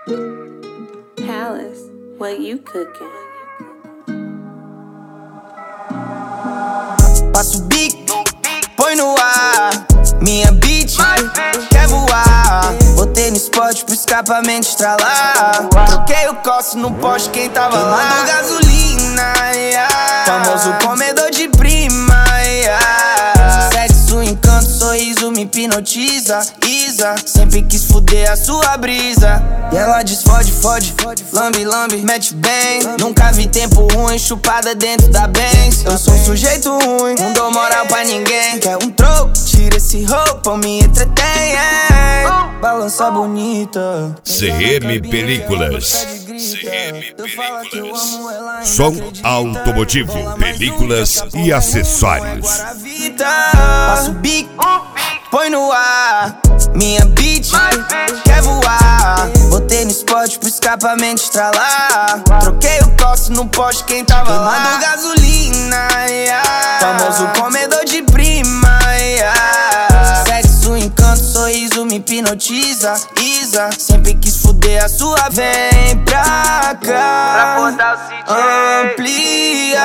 Palace, what you cooking? Passo o bico, põe no ar. Minha bitch quer voar. Botei no spot pro escapamento estralar. Troquei o coço no poste, quem tava lá queimando gasolina, famoso comedor de prima, sexo, encanto, sorriso me hipnotiza. Isa, sempre quis fuder a sua brisa. E ela diz fode, fode, lambe, lambe, mete bem. Nunca vi tempo ruim, chupada dentro da Benz. Eu sou um sujeito ruim, não dou moral pra ninguém. Quer um troco? Tira esse roupa, me entretém. Balança bonita. CM Películas. Som automotivo, películas e acessórios. Passo o bico, põe no ar. Minha bitch quer voar. Botei no spot pro escapamento estralar. Troquei o coço no poste, quem tava queimando gasolina, famoso comedor de prima, sexo, encanto, sorriso me hipnotiza. Isa, sempre quis fuder a sua. Vem pra cá, amplia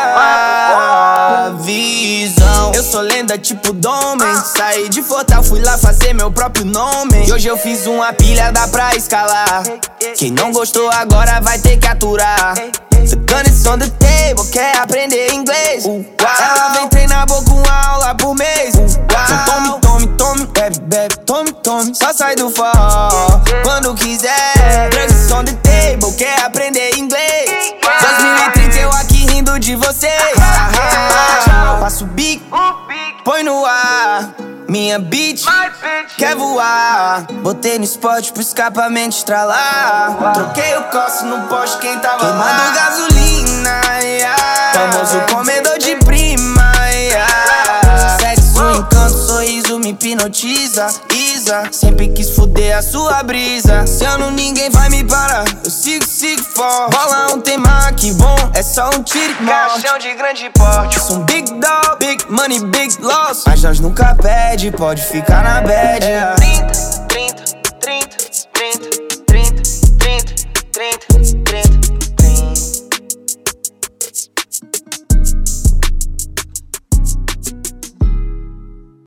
a visão. Eu sou lenda tipo Domen. Saí de Fortal, fui lá fazer meu próprio nome. E hoje eu fiz uma pilha, dá pra escalar. Quem não gostou agora vai ter que aturar. The gun is on the table, quer aprender inglês. Ela vem treinar, vou com aula por mês. Então tome, tome, tome, bebe, bebe, tome, tome. Só sai do forró quando quiser. Drugs on the table, quer aprender inglês. 2030 eu aqui rindo de você. Passo o bico, põe no ar. Minha bitch quer voar. Botei no spot pro escapamento estralar. Troquei o coço no poste, quem tava queimando gasolina, famoso comedor de prima, sexo, encanto, sorriso me hipnotiza. Isa, sempre quis fuder a sua brisa. Se eu não, ninguém vai me parar. Eu sigo, sigo forte. Bola um tema que bom, é só um tiro de morte. Caixão de grande porte. Eu sou um big dog, big money, big loss. Mas nós nunca pede, pode ficar na bad.